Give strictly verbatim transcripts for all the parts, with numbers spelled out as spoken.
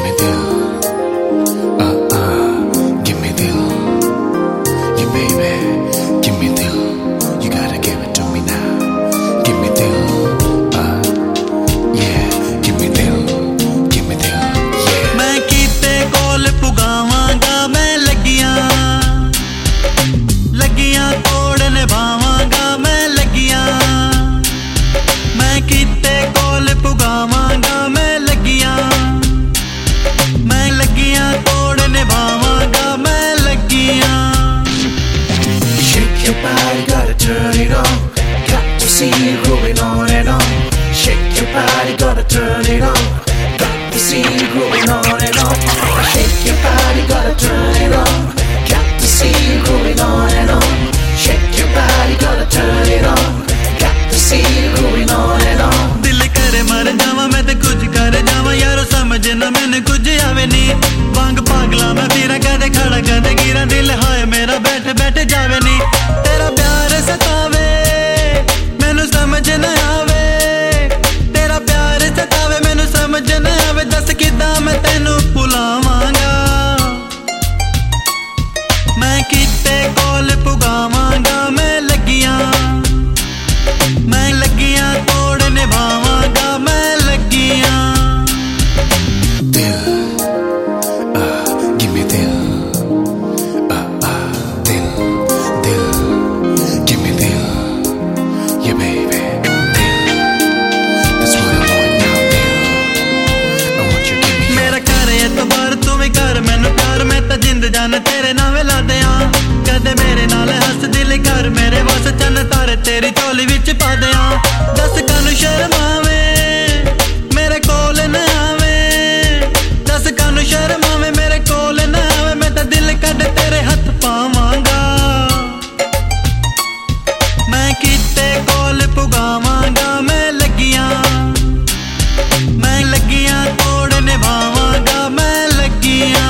me dil, uh uh, give me dil, you baby, give me dil, you gotta give it to me now, give me dil, uh yeah, give me dil, give me dil, yeah. मैं कीते कोल पुगावांगा मैं लगियां लगियां तोड़ निभावांगा मैं लगियां मैं कीते कोल पुगावांगा मैं लगियां मैं लगियां तोड़ निभावांगा मैं लगियां. Shake your body, gotta turn it on. Got to see you going on and on. Shake your body, gotta turn it on. Got to see you going on and on. Shake your body, gotta turn it on. Got to see you going on and on. Shake your body, gotta turn it on. Got to see you going on and on. दिल करे मर जावा मैं ते कुछ कर जावा यारो समझ ना मैंने कुछ आवे नी वांग पागला मैं फिरा कदे खड़ा कदे गिरा दिल हाय मेरा बैठ बैठ जावे नी तेरा प्यार सतावे मैनू समझ ना आवे तेरा प्यार सतावे मैनू समझ ना आवे दस किदां मैं तेनू भुलावांगा मैं किते कोल पुगावांगा मैं लगियां मैं लगियां तोड़ निभावांगा मैं लगियां. Dil, uh, give me dil, uh uh, dil, dil, give me dil, yeah baby, dil, that's what I want now, dil, I want you give me. मेरा कर एतबार तू भी कर मैनू प्यार मैं तां जिंद जान तेरे नाल ला दियां कदे मेरे नाल हस दिल कर मेरे वास चन्न तारे तेरी झोली विच पा दियां दस कानू शर्मावे मेरे कोल ना आवे दस कानू शर्मावे मेरे कोल ना आवे मैं तां दिल कढ तेरे हथ पावांगा मैं किते कोल पुगावांगा मैं लगियां मैं लगियां तोड़ निभावांगा मैं लगियां.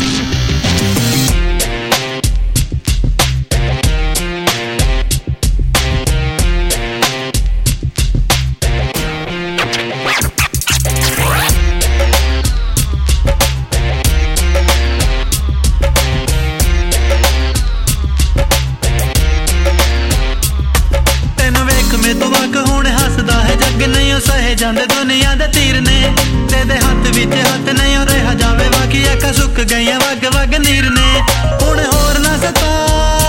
सहे जांदे दुनिया दे तीर ने तेरे हाथ विच हाथ नहीं रहा जावे बाकी अखा सुक गईयां वग वग नीर ने हुण होर ना सता